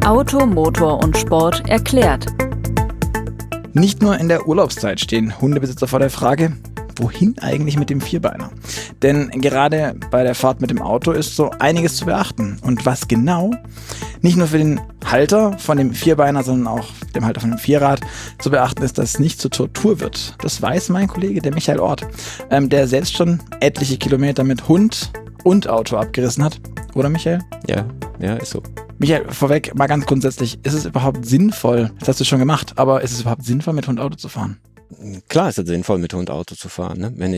Auto, Motor und Sport erklärt. Nicht nur in der Urlaubszeit stehen Hundebesitzer vor der Frage, wohin eigentlich mit dem Vierbeiner? Denn gerade bei der Fahrt mit dem Auto ist so einiges zu beachten. Und was genau? Nicht nur für den Halter von dem Vierbeiner, sondern auch dem Halter von dem Vierrad zu beachten ist, dass es nicht zur Tortur wird. Das weiß mein Kollege, der Michael Ort, der selbst schon etliche Kilometer mit Hund und Auto abgerissen hat. Oder Michael? Ja, ist so. Michael, vorweg, mal ganz grundsätzlich, ist es überhaupt sinnvoll, das hast du schon gemacht, aber ist es überhaupt sinnvoll, mit Hund Auto zu fahren? Klar ist es sinnvoll, mit Hund Auto zu fahren. Ne? Wenn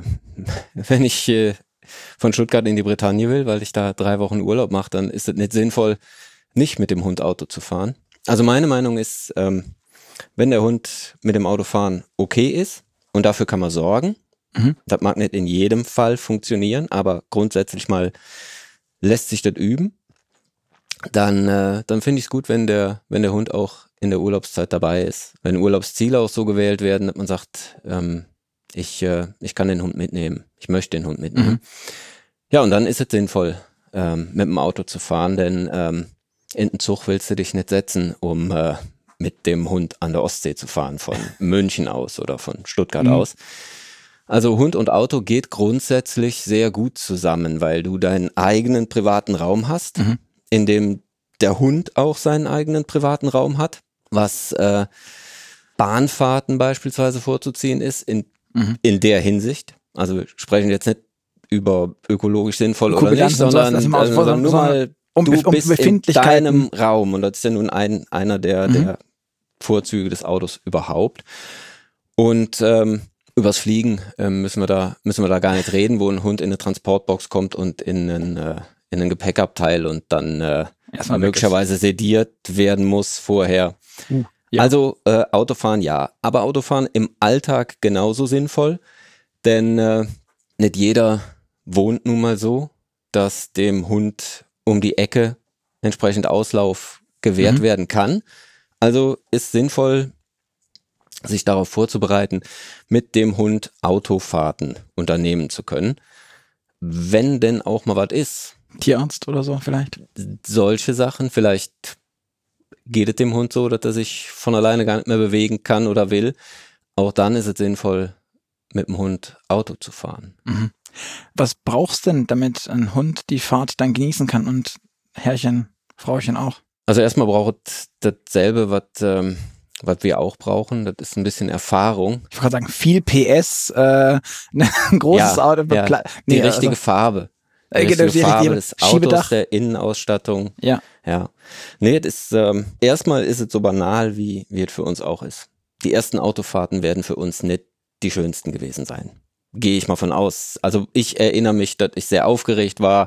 ich von Stuttgart in die Bretagne will, weil ich da 3 Wochen Urlaub mache, dann ist es nicht sinnvoll, nicht mit dem Hund Auto zu fahren. Also meine Meinung ist, wenn der Hund mit dem Auto fahren okay ist, und dafür kann man sorgen, das mag nicht in jedem Fall funktionieren, aber grundsätzlich mal lässt sich das üben, dann finde ich es gut, wenn der Hund auch in der Urlaubszeit dabei ist. Wenn Urlaubsziele auch so gewählt werden, dass man sagt, ich kann den Hund mitnehmen, ich möchte den Hund mitnehmen. Ja, und dann ist es sinnvoll, mit dem Auto zu fahren, denn in den Zug willst du dich nicht setzen, um mit dem Hund an der Ostsee zu fahren, von München aus oder von Stuttgart aus. Also Hund und Auto geht grundsätzlich sehr gut zusammen, weil du deinen eigenen privaten Raum hast, in dem der Hund auch seinen eigenen privaten Raum hat, was Bahnfahrten beispielsweise vorzuziehen ist in der Hinsicht. Also wir sprechen jetzt nicht über ökologisch sinnvoll oder nicht, sondern nur mal, du bist in deinem Raum und das ist ja nun einer der Vorzüge des Autos überhaupt. Und übers Fliegen müssen wir da gar nicht reden, wo ein Hund in eine Transportbox kommt und in einen Gepäckabteil und dann möglicherweise sediert werden muss vorher. Ja. Also Autofahren ja, aber Autofahren im Alltag genauso sinnvoll, denn nicht jeder wohnt nun mal so, dass dem Hund um die Ecke entsprechend Auslauf gewährt werden kann. Also ist sinnvoll, sich darauf vorzubereiten, mit dem Hund Autofahrten unternehmen zu können. Wenn denn auch mal was ist. Tierarzt oder so vielleicht? Solche Sachen, vielleicht geht es dem Hund so, dass er sich von alleine gar nicht mehr bewegen kann oder will. Auch dann ist es sinnvoll, mit dem Hund Auto zu fahren. Was brauchst denn, damit ein Hund die Fahrt dann genießen kann und Herrchen, Frauchen auch? Also erstmal braucht dasselbe, was wir auch brauchen, das ist ein bisschen Erfahrung. Ich wollte gerade sagen, viel PS, ein großes Auto. Die richtige Farbe. Die richtige Farbe des Autos, der Innenausstattung. Ja. Nee, das ist, erstmal ist es so banal, wie es für uns auch ist. Die ersten Autofahrten werden für uns nicht die schönsten gewesen sein. Gehe ich mal von aus. Also ich erinnere mich, dass ich sehr aufgeregt war.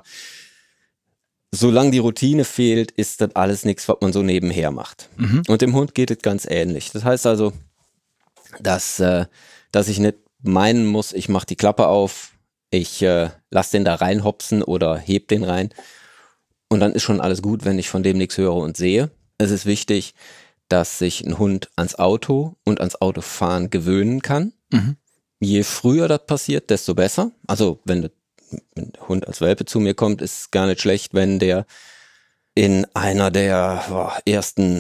Solange die Routine fehlt, ist das alles nichts, was man so nebenher macht. Und dem Hund geht es ganz ähnlich. Das heißt also, dass ich nicht meinen muss, ich mache die Klappe auf, ich lasse den da reinhopsen oder heb den rein und dann ist schon alles gut, wenn ich von dem nichts höre und sehe. Es ist wichtig, dass sich ein Hund ans Auto und ans Autofahren gewöhnen kann. Je früher das passiert, desto besser. Also wenn der Hund als Welpe zu mir kommt, ist gar nicht schlecht, wenn der in einem der ersten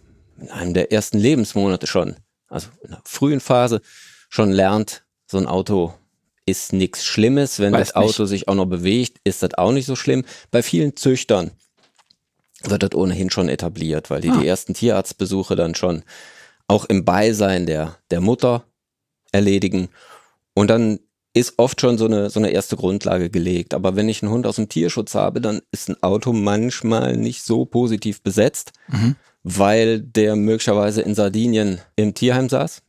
Lebensmonate schon, also in der frühen Phase, schon lernt, so ein Auto ist nichts Schlimmes. Wenn das Auto sich auch noch bewegt, ist das auch nicht so schlimm. Bei vielen Züchtern wird das ohnehin schon etabliert, weil die ersten Tierarztbesuche dann schon auch im Beisein der Mutter erledigen. Und dann ist oft schon so eine erste Grundlage gelegt. Aber wenn ich einen Hund aus dem Tierschutz habe, dann ist ein Auto manchmal nicht so positiv besetzt, weil der möglicherweise in Sardinien im Tierheim saß,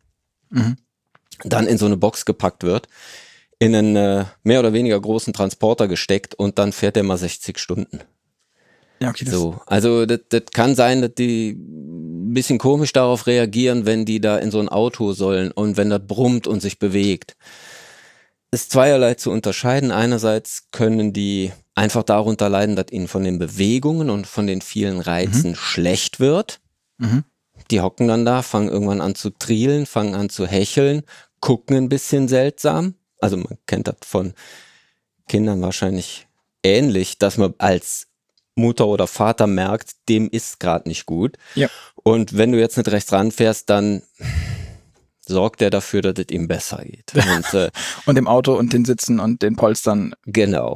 dann in so eine Box gepackt wird, in einen mehr oder weniger großen Transporter gesteckt und dann fährt der mal 60 Stunden. Ja, okay, so, also das kann sein, dass die ein bisschen komisch darauf reagieren, wenn die da in so ein Auto sollen und wenn das brummt und sich bewegt. Ist zweierlei zu unterscheiden. Einerseits können die einfach darunter leiden, dass ihnen von den Bewegungen und von den vielen Reizen schlecht wird. Die hocken dann da, fangen irgendwann an zu trielen, fangen an zu hecheln, gucken ein bisschen seltsam. Also man kennt das von Kindern wahrscheinlich ähnlich, dass man als Mutter oder Vater merkt, dem ist gerade nicht gut. Ja. Und wenn du jetzt nicht rechts ranfährst, dann sorgt er dafür, dass es ihm besser geht. Und, und dem Auto und den Sitzen und den Polstern. Genau.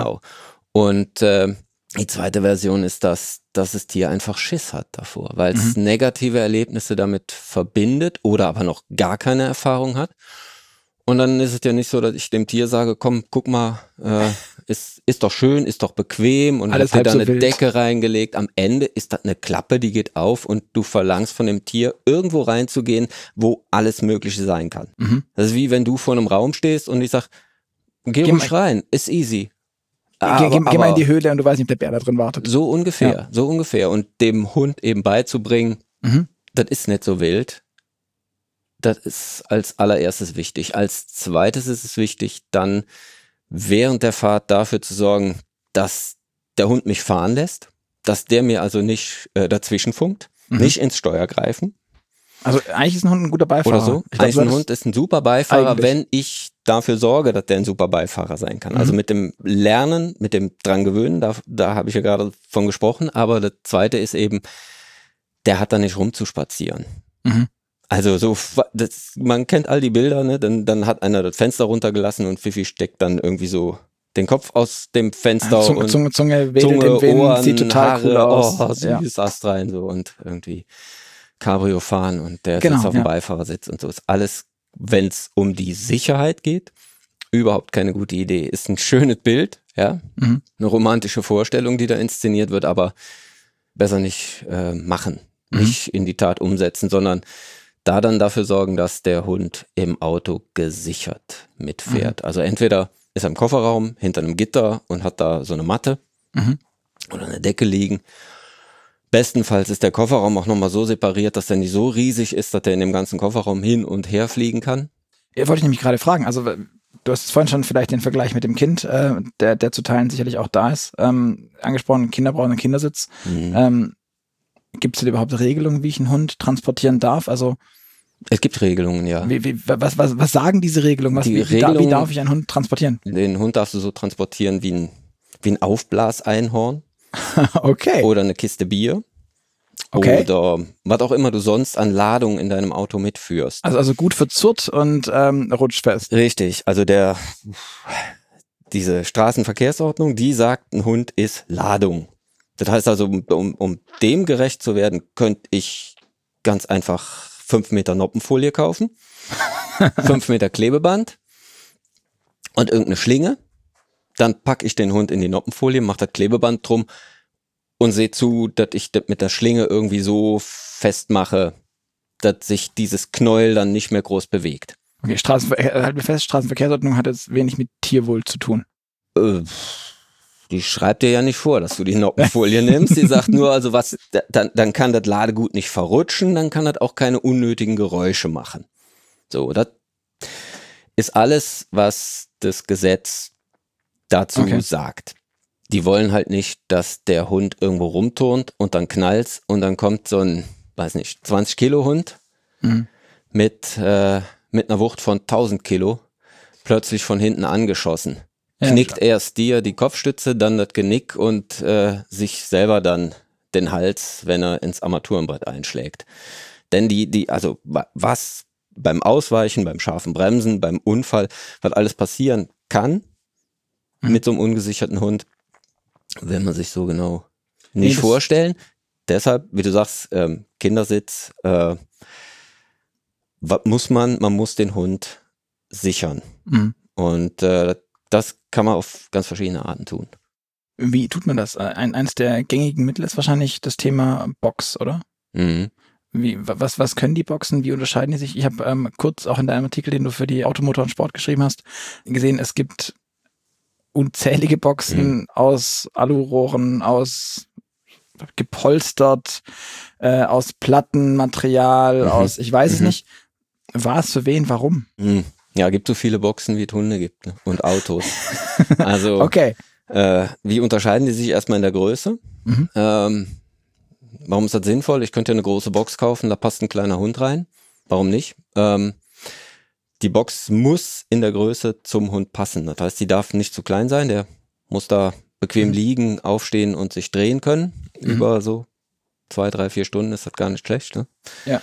Und die zweite Version ist, dass das Tier einfach Schiss hat davor, weil es negative Erlebnisse damit verbindet oder aber noch gar keine Erfahrung hat. Und dann ist es ja nicht so, dass ich dem Tier sage, komm, guck mal, ist doch schön, ist doch bequem und alles hab dir da so eine wild. Decke reingelegt. Am Ende ist das eine Klappe, die geht auf und du verlangst von dem Tier, irgendwo reinzugehen, wo alles Mögliche sein kann. Das ist wie wenn du vor einem Raum stehst und ich sag, geh ruhig rein, ist easy. Geh mal in die Höhle und du weißt nicht, ob der Bär da drin wartet. So ungefähr. Und dem Hund eben beizubringen, das ist nicht so wild. Das ist als allererstes wichtig. Als zweites ist es wichtig, dann während der Fahrt dafür zu sorgen, dass der Hund mich fahren lässt, dass der mir also nicht dazwischen funkt, nicht ins Steuer greifen. Also eigentlich ist ein Hund ein guter Beifahrer. Oder so. Eigentlich ein Hund ist ein super Beifahrer, wenn ich dafür sorge, dass der ein super Beifahrer sein kann. Also mit dem Lernen, mit dem dran gewöhnen, da habe ich ja gerade von gesprochen, aber das zweite ist eben, der hat da nicht rumzuspazieren. Also so, man kennt all die Bilder, ne? Dann hat einer das Fenster runtergelassen und Fifi steckt dann irgendwie so den Kopf aus dem Fenster Zunge wedelt im Wind, Ohren, sieht total Haare, cool aus. Oh, süß Ast rein so und irgendwie Cabrio fahren und der Genau, sitzt auf dem Beifahrersitz und so. Ist alles, wenn es um die Sicherheit geht, überhaupt keine gute Idee. Ist ein schönes Bild, ja, eine romantische Vorstellung, die da inszeniert wird, aber besser nicht machen, nicht in die Tat umsetzen, sondern da dann dafür sorgen, dass der Hund im Auto gesichert mitfährt. Also entweder ist er im Kofferraum hinter einem Gitter und hat da so eine Matte oder eine Decke liegen. Bestenfalls ist der Kofferraum auch nochmal so separiert, dass der nicht so riesig ist, dass der in dem ganzen Kofferraum hin und her fliegen kann. Ja, wollte ich nämlich gerade fragen. Also du hast vorhin schon vielleicht den Vergleich mit dem Kind, der zu Teilen sicherlich auch da ist, angesprochen, Kinder brauchen einen Kindersitz. Gibt es denn überhaupt Regelungen, wie ich einen Hund transportieren darf? Also es gibt Regelungen, ja. Was sagen diese Regelungen? Wie darf ich einen Hund transportieren? Den Hund darfst du so transportieren wie ein Aufblaseinhorn. Okay. Oder eine Kiste Bier. Okay. Oder was auch immer du sonst an Ladung in deinem Auto mitführst. Also gut verzurrt und rutschfest. Richtig. Also diese Straßenverkehrsordnung, die sagt, ein Hund ist Ladung. Das heißt also, um dem gerecht zu werden, könnte ich ganz einfach 5 Meter Noppenfolie kaufen, 5 Meter Klebeband und irgendeine Schlinge. Dann packe ich den Hund in die Noppenfolie, mache das Klebeband drum und sehe zu, dass ich das mit der Schlinge irgendwie so festmache, dass sich dieses Knäuel dann nicht mehr groß bewegt. Okay, halt mir fest, Straßenverkehrsordnung hat jetzt wenig mit Tierwohl zu tun. Die schreibt dir ja nicht vor, dass du die Noppenfolie nimmst. Die sagt nur, also dann kann das Ladegut nicht verrutschen, dann kann das auch keine unnötigen Geräusche machen. So, das ist alles, was das Gesetz dazu sagt. Die wollen halt nicht, dass der Hund irgendwo rumturnt und dann knallt's und dann kommt so ein, 20 Kilo Hund mit einer Wucht von 1000 Kilo plötzlich von hinten angeschossen. Knickt erst dir die Kopfstütze, dann das Genick und sich selber dann den Hals, wenn er ins Armaturenbrett einschlägt. Denn also was beim Ausweichen, beim scharfen Bremsen, beim Unfall, was alles passieren kann mit so einem ungesicherten Hund, will man sich so genau nicht vorstellen. Deshalb, wie du sagst, Kindersitz, was muss man muss den Hund sichern. Und das kann man auf ganz verschiedene Arten tun. Wie tut man das? Eins der gängigen Mittel ist wahrscheinlich das Thema Box, oder? Was können die Boxen? Wie unterscheiden die sich? Ich habe kurz auch in deinem Artikel, den du für die Automotor und Sport geschrieben hast, gesehen, es gibt unzählige Boxen aus Alurohren, aus gepolstert, aus Plattenmaterial, aus, ich weiß es nicht. Was, für wen, warum? Ja, gibt so viele Boxen, wie es Hunde gibt, ne? Und Autos. Also, okay. Wie unterscheiden die sich erstmal in der Größe? Warum ist das sinnvoll? Ich könnte ja eine große Box kaufen, da passt ein kleiner Hund rein. Warum nicht? Die Box muss in der Größe zum Hund passen. Das heißt, die darf nicht zu klein sein, der muss da bequem liegen, aufstehen und sich drehen können. Über so 2, 3, 4 Stunden ist das gar nicht schlecht. Ne? Ja.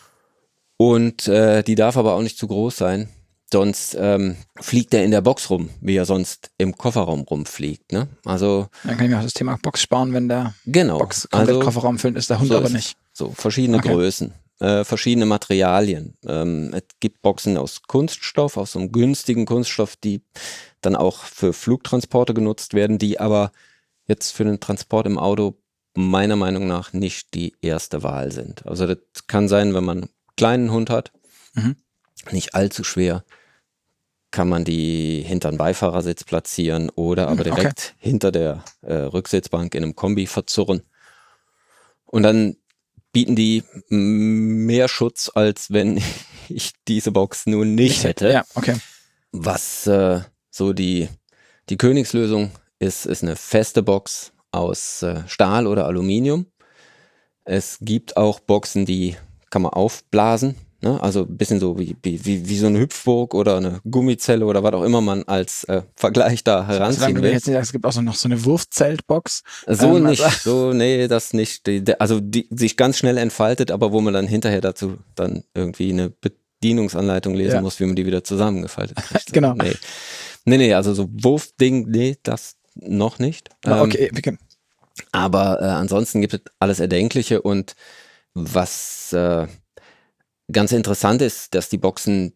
Und die darf aber auch nicht zu groß sein. Sonst fliegt er in der Box rum, wie er sonst im Kofferraum rumfliegt. Ne? Also Dann kann ich mir auch das Thema Box sparen, wenn der genau. Box komplett Kofferraum füllt, ist der Hund so aber ist nicht. So, verschiedene Größen, verschiedene Materialien. Es gibt Boxen aus Kunststoff, aus so einem günstigen Kunststoff, die dann auch für Flugtransporte genutzt werden, die aber jetzt für den Transport im Auto meiner Meinung nach nicht die erste Wahl sind. Also das kann sein, wenn man einen kleinen Hund hat, nicht allzu schwer, kann man die hinter den Beifahrersitz platzieren oder aber direkt hinter der Rücksitzbank in einem Kombi verzurren. Und dann bieten die mehr Schutz, als wenn ich diese Box nun nicht hätte. Ja, okay. Was so die Königslösung ist eine feste Box aus Stahl oder Aluminium. Es gibt auch Boxen, die kann man aufblasen. Ne? Also ein bisschen so wie so eine Hüpfburg oder eine Gummizelle oder was auch immer man als Vergleich da heranziehen will. Jetzt nicht, es gibt auch noch so eine Wurfzeltbox. So nicht, nee, das nicht. Die sich ganz schnell entfaltet, aber wo man dann hinterher dazu dann irgendwie eine Bedienungsanleitung lesen muss, wie man die wieder zusammengefaltet kriegt. Genau. Nee, also so Wurfding, nee, das noch nicht. Okay, aber ansonsten gibt es alles Erdenkliche und was ganz interessant ist, dass die Boxen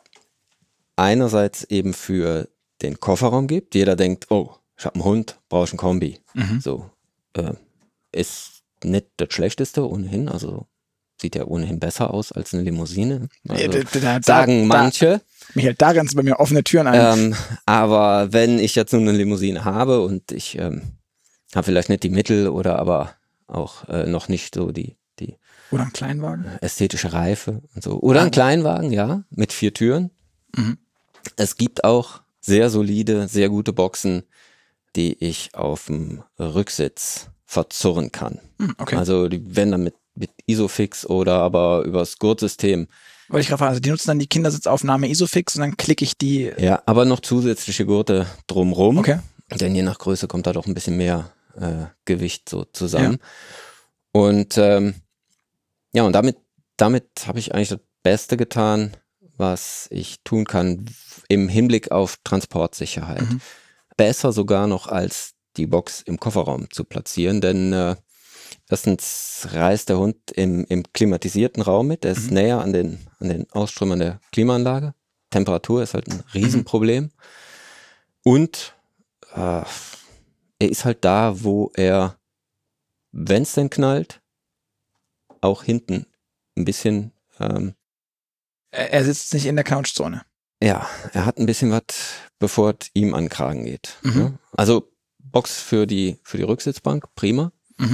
einerseits eben für den Kofferraum gibt. Jeder denkt, oh, ich habe einen Hund, brauche ich einen Kombi. So ist nicht das Schlechteste ohnehin, also sieht ja ohnehin besser aus als eine Limousine. Also, sagen manche. Michael, da rennst du bei mir offene Türen ein. Aber wenn ich jetzt nur eine Limousine habe und ich habe vielleicht nicht die Mittel oder aber auch noch nicht so die oder ein Kleinwagen? Ästhetische Reife und so. Oder ein Kleinwagen, ja, mit 4 Türen. Es gibt auch sehr solide, sehr gute Boxen, die ich auf dem Rücksitz verzurren kann. Okay. Also die werden dann mit Isofix oder aber übers Gurtsystem. Wollte ich gerade fragen, also die nutzen dann die Kindersitzaufnahme Isofix und dann klicke ich die. Ja, aber noch zusätzliche Gurte drumrum. Okay. Denn je nach Größe kommt da doch ein bisschen mehr Gewicht so zusammen. Ja. Und und damit habe ich eigentlich das Beste getan, was ich tun kann im Hinblick auf Transportsicherheit. Besser sogar noch als die Box im Kofferraum zu platzieren, denn erstens reist der Hund im klimatisierten Raum mit, der ist näher an den Ausströmern der Klimaanlage. Temperatur ist halt ein Riesenproblem. Und er ist halt da, wo er, wenn es denn knallt, auch hinten ein bisschen. Er sitzt nicht in der Couchzone. Ja, er hat ein bisschen was, bevor es ihm an den Kragen geht. Ne? Also Box für die Rücksitzbank, prima.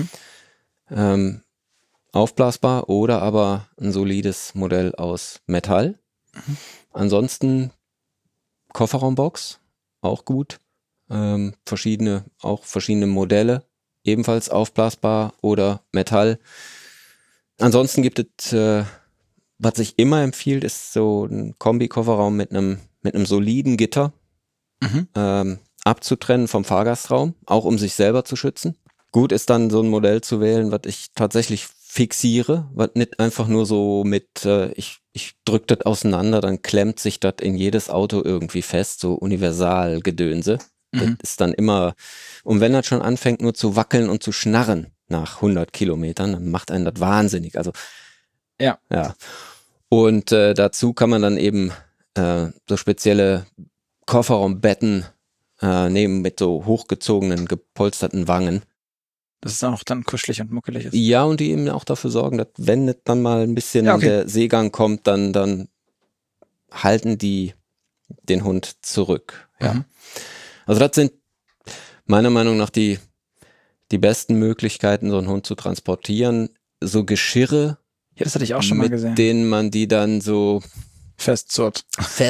Aufblasbar oder aber ein solides Modell aus Metall. Ansonsten Kofferraumbox, auch gut. Verschiedene Modelle, ebenfalls aufblasbar oder Metall. Ansonsten gibt es, was sich immer empfiehlt, ist so ein Kombi-Kofferraum mit einem soliden Gitter abzutrennen vom Fahrgastraum, auch um sich selber zu schützen. Gut ist dann so ein Modell zu wählen, was ich tatsächlich fixiere, was nicht einfach nur so mit, ich drücke das auseinander, dann klemmt sich das in jedes Auto irgendwie fest, so Universalgedönse. Das ist dann immer, und wenn das schon anfängt nur zu wackeln und zu schnarren nach 100 Kilometern, dann macht einen das wahnsinnig. Also ja. Und dazu kann man dann eben so spezielle Kofferraumbetten nehmen mit so hochgezogenen, gepolsterten Wangen. Das ist auch dann kuschelig und muckelig ist. Ja, und die eben auch dafür sorgen, dass wenn nicht dann mal ein bisschen der Seegang kommt, dann halten die den Hund zurück. Ja. Also das sind meiner Meinung nach die besten Möglichkeiten, so einen Hund zu transportieren. So Geschirre, das hatte ich auch schon mal gesehen, mit denen man die dann so festzurrt,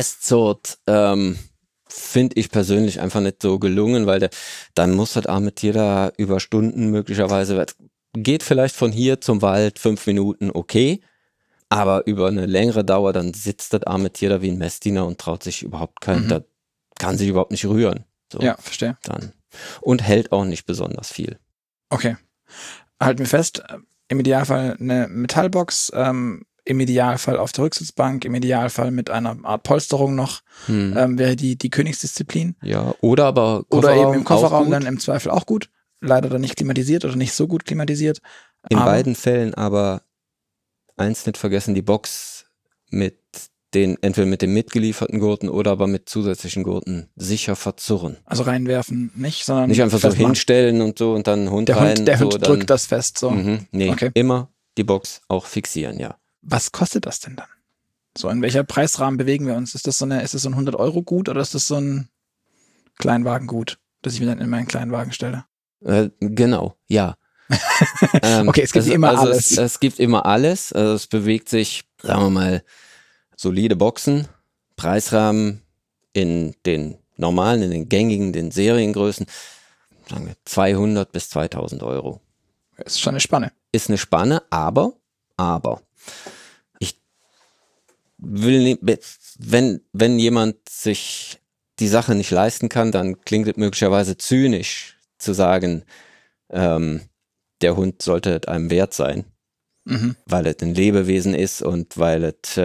finde ich persönlich einfach nicht so gelungen, weil dann muss das arme Tier da über Stunden möglicherweise, geht vielleicht von hier zum Wald 5 Minuten okay, aber über eine längere Dauer, dann sitzt das arme Tier da wie ein Messdiener und traut sich überhaupt da kann sich überhaupt nicht rühren. So, ja, verstehe. Dann. Und hält auch nicht besonders viel. Okay. Halten wir fest, im Idealfall eine Metallbox, im Idealfall auf der Rücksitzbank, im Idealfall mit einer Art Polsterung noch, wäre die Königsdisziplin. Ja, oder aber Oder eben im auch Kofferraum gut. dann im Zweifel auch gut. Leider dann nicht klimatisiert oder nicht so gut klimatisiert. In Aber- beiden Fällen aber eins nicht vergessen, die Box entweder mit den mitgelieferten Gurten oder aber mit zusätzlichen Gurten sicher verzurren. Also reinwerfen nicht, sondern Nicht einfach so festmachen. hinstellen und so und dann ein Hund Der rein. Hund, der so, Hund drückt das fest. So. Nee, Okay. immer die Box auch fixieren, ja. Was kostet das denn dann? So, in welcher Preisrahmen bewegen wir uns? Ist das so ein 100-Euro-Gut oder ist das so ein Kleinwagengut, das ich mir dann in meinen Kleinwagen stelle? Genau, ja. Okay, es gibt immer alles. Es gibt immer alles. Also es bewegt sich, sagen wir mal, solide Boxen, Preisrahmen in den normalen, in den gängigen, den Seriengrößen, sagen wir 200 bis 2000 Euro. Das ist schon eine Spanne. Ist eine Spanne, aber ich will nicht, wenn jemand sich die Sache nicht leisten kann, dann klingt es möglicherweise zynisch zu sagen, der Hund sollte einem wert sein, weil es ein Lebewesen ist und weil es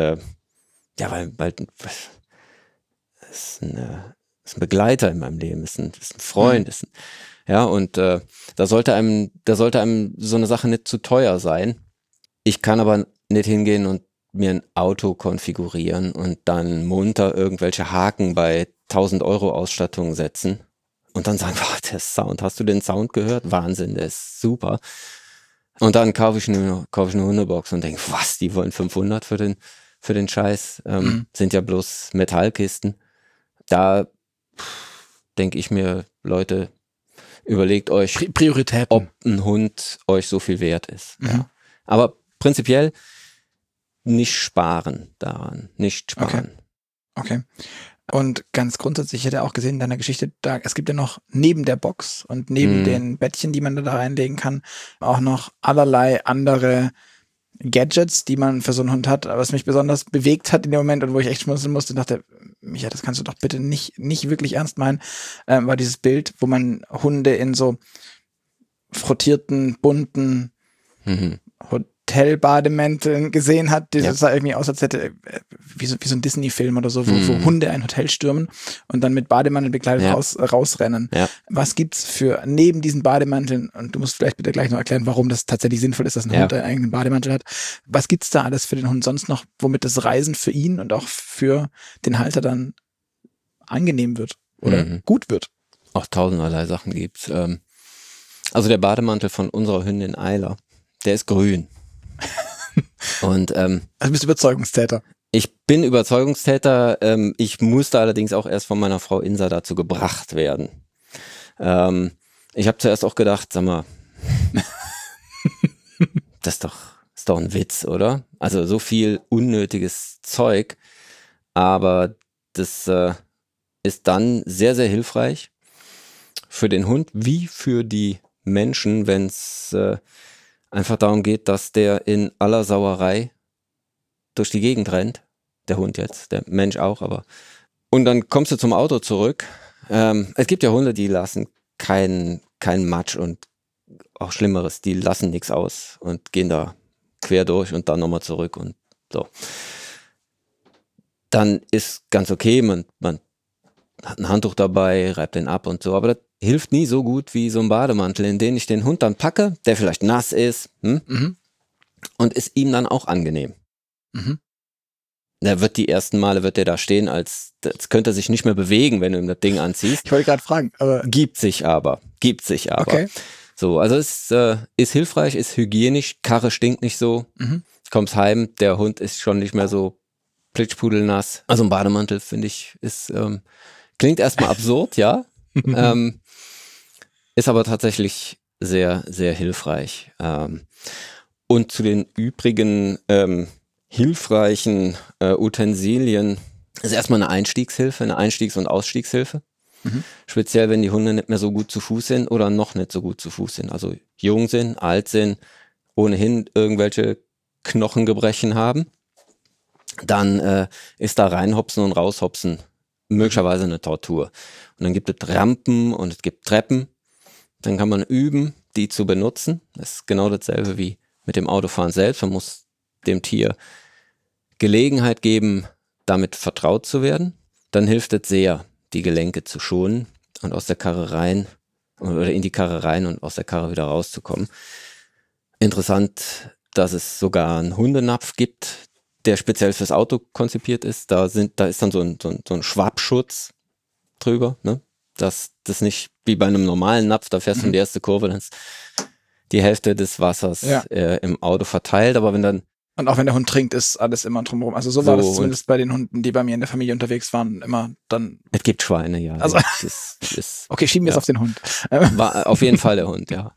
ist ein Begleiter in meinem Leben, ist ein Freund, und da sollte einem so eine Sache nicht zu teuer sein. Ich kann aber nicht hingehen und mir ein Auto konfigurieren und dann munter irgendwelche Haken bei 1000 Euro Ausstattung setzen und dann sagen, wow, der Sound, hast du den Sound gehört? Wahnsinn, der ist super. Und dann kaufe ich eine Hundebox und denke, was, die wollen 500 für den Scheiß, sind ja bloß Metallkisten. Da denke ich mir, Leute, überlegt euch, Prioritäten. ob ein Hund euch so viel wert ist. Ja. Aber prinzipiell nicht sparen daran, nicht sparen. Okay. Und ganz grundsätzlich, ich hätte auch gesehen in deiner Geschichte, es gibt ja noch neben der Box und neben den Bettchen, die man da reinlegen kann, auch noch allerlei andere Gadgets, die man für so einen Hund hat. Was mich besonders bewegt hat in dem Moment und wo ich echt schmunzeln musste, dachte, Micha, das kannst du doch bitte nicht wirklich ernst meinen, war dieses Bild, wo man Hunde in so frottierten, bunten Hotelbademänteln gesehen hat. Das sah irgendwie aus, als hätte wie so ein Disney-Film oder so, wo Hunde ein Hotel stürmen und dann mit Bademanteln begleitet rausrennen. Ja. Was gibt's für neben diesen Bademanteln, und du musst vielleicht bitte gleich noch erklären, warum das tatsächlich sinnvoll ist, dass ein Hund einen eigenen Bademantel hat. Was gibt's da alles für den Hund sonst noch, womit das Reisen für ihn und auch für den Halter dann angenehm wird oder gut wird? Auch tausenderlei Sachen gibt's. Also der Bademantel von unserer Hündin Ayla, der ist grün. Und also bist du Überzeugungstäter? Ich bin Überzeugungstäter. Ich musste allerdings auch erst von meiner Frau Insa dazu gebracht werden. Ich habe zuerst auch gedacht, sag mal, das ist doch ein Witz, oder? Also so viel unnötiges Zeug. Aber das ist dann sehr, sehr hilfreich für den Hund wie für die Menschen, wenn es einfach darum geht, dass der in aller Sauerei durch die Gegend rennt. Der Hund jetzt, der Mensch auch, aber. Und dann kommst du zum Auto zurück. Es gibt ja Hunde, die lassen keinen Matsch und auch Schlimmeres, die lassen nichts aus und gehen da quer durch und dann nochmal zurück und so. Dann ist ganz okay, man hat ein Handtuch dabei, reibt den ab und so, aber das hilft nie so gut wie so ein Bademantel, in den ich den Hund dann packe, der vielleicht nass ist und ist ihm dann auch angenehm. Der wird die ersten Male wird der da stehen, als könnte er sich nicht mehr bewegen, wenn du ihm das Ding anziehst. Ich wollte gerade fragen, aber Gibt sich aber. Okay. So, also es ist hilfreich, ist hygienisch, Karre stinkt nicht so. Kommst heim, der Hund ist schon nicht mehr so plitschpudelnass. Also ein Bademantel, finde ich, ist klingt erstmal absurd, ja. Ist aber tatsächlich sehr, sehr hilfreich. Und zu den übrigen hilfreichen Utensilien ist erstmal eine Einstiegshilfe, eine Einstiegs- und Ausstiegshilfe. Speziell, wenn die Hunde nicht mehr so gut zu Fuß sind oder noch nicht so gut zu Fuß sind. Also jung sind, alt sind, ohnehin irgendwelche Knochengebrechen haben. Dann ist da reinhopsen und raushopsen möglicherweise eine Tortur. Und dann gibt es Rampen und es gibt Treppen. Dann kann man üben, die zu benutzen. Das ist genau dasselbe wie mit dem Autofahren selbst. Man muss dem Tier Gelegenheit geben, damit vertraut zu werden. Dann hilft es sehr, die Gelenke zu schonen und aus der Karre rein oder in die Karre rein und aus der Karre wieder rauszukommen. Interessant, dass es sogar einen Hundenapf gibt, der speziell fürs Auto konzipiert ist. Da ist dann so ein Schwabschutz drüber, ne? Dass das nicht wie bei einem normalen Napf, da fährst du in die erste Kurve, dann ist die Hälfte des Wassers im Auto verteilt, aber wenn dann und auch wenn der Hund trinkt, ist alles immer drumherum. Also so war das zumindest bei den Hunden, die bei mir in der Familie unterwegs waren, immer dann. Es gibt Schweine, ja. Also das ist, okay, schieben wir es auf den Hund. War auf jeden Fall der Hund, ja.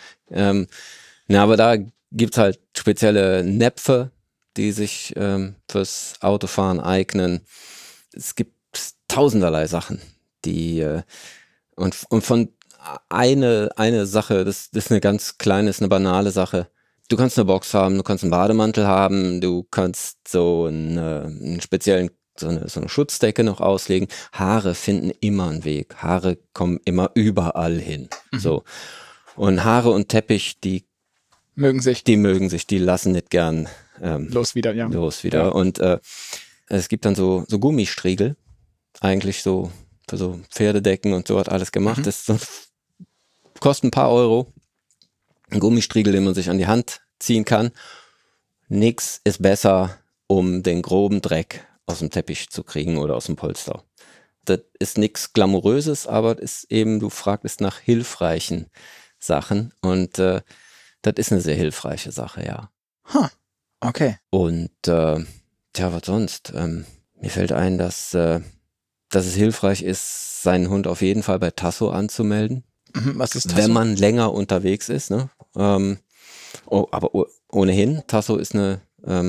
Aber da gibt's halt spezielle Näpfe, die sich fürs Autofahren eignen. Es gibt tausenderlei Sachen, die und von eine Sache, das ist eine ganz kleine, ist eine banale Sache. Du kannst eine Box haben, du kannst einen Bademantel haben, du kannst so einen speziellen, so eine Schutzdecke noch auslegen. Haare finden immer einen Weg. Haare kommen immer überall hin. So. Und Haare und Teppich, die mögen sich, die lassen nicht gern los wieder. Ja. Und es gibt dann so Gummistriegel, eigentlich so für so Pferdedecken und so hat alles gemacht. Das kostet ein paar Euro. Ein Gummistriegel, den man sich an die Hand ziehen kann. Nix ist besser, um den groben Dreck aus dem Teppich zu kriegen oder aus dem Polster. Das ist nichts Glamouröses, aber das ist eben, du fragtest nach hilfreichen Sachen und das ist eine sehr hilfreiche Sache, ja. Okay. Und was sonst? Mir fällt ein, dass es hilfreich ist, seinen Hund auf jeden Fall bei Tasso anzumelden. Was ist Tasso? Wenn man länger unterwegs ist, ne? Aber ohnehin, Tasso ist eine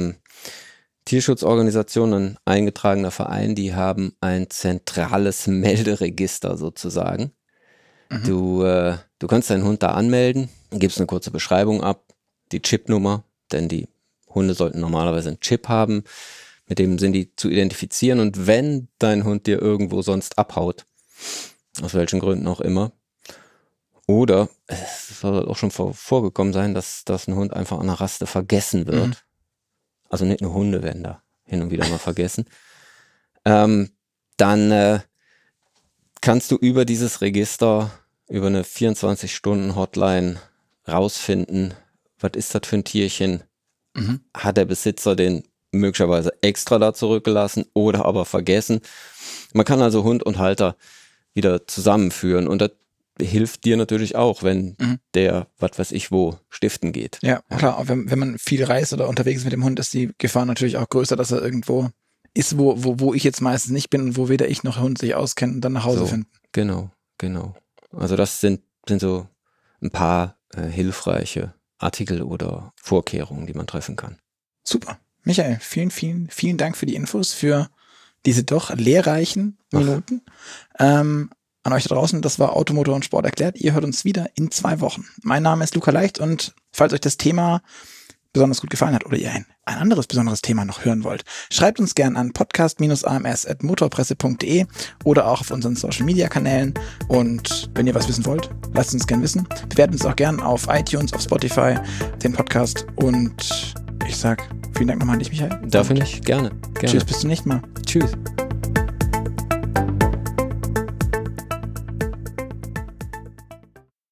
Tierschutzorganisation, ein eingetragener Verein, die haben ein zentrales Melderegister sozusagen. Du kannst deinen Hund da anmelden, gibst eine kurze Beschreibung ab, die Chipnummer, denn die Hunde sollten normalerweise einen Chip haben, mit dem sind die zu identifizieren und wenn dein Hund dir irgendwo sonst abhaut, aus welchen Gründen auch immer, oder es soll auch schon vorgekommen sein, dass ein Hund einfach an der Raste vergessen wird. Also nicht nur Hunde werden da hin und wieder mal vergessen. Dann kannst du über dieses Register, über eine 24-Stunden-Hotline rausfinden, was ist das für ein Tierchen? Hat der Besitzer den möglicherweise extra da zurückgelassen oder aber vergessen? Man kann also Hund und Halter wieder zusammenführen und das hilft dir natürlich auch, wenn der, was weiß ich wo, stiften geht. Ja, klar, wenn man viel reist oder unterwegs ist mit dem Hund, ist die Gefahr natürlich auch größer, dass er irgendwo ist, wo ich jetzt meistens nicht bin und wo weder ich noch der Hund sich auskennen und dann nach Hause finden. Genau. Also das sind so ein paar hilfreiche Artikel oder Vorkehrungen, die man treffen kann. Super. Michael, vielen, vielen, vielen Dank für die Infos, für diese doch lehrreichen Minuten. An euch da draußen, das war Auto, Motor und Sport erklärt. Ihr hört uns wieder in 2 Wochen. Mein Name ist Luca Leicht und falls euch das Thema besonders gut gefallen hat oder ihr ein anderes besonderes Thema noch hören wollt, schreibt uns gern an podcast-ams@motorpresse.de oder auch auf unseren Social-Media-Kanälen. Und wenn ihr was wissen wollt, lasst uns gern wissen. Bewertet uns auch gern auf iTunes, auf Spotify, den Podcast. Und ich sag vielen Dank nochmal an dich, Michael. Darf ich? Gerne. Tschüss, bis zum nächsten Mal. Tschüss.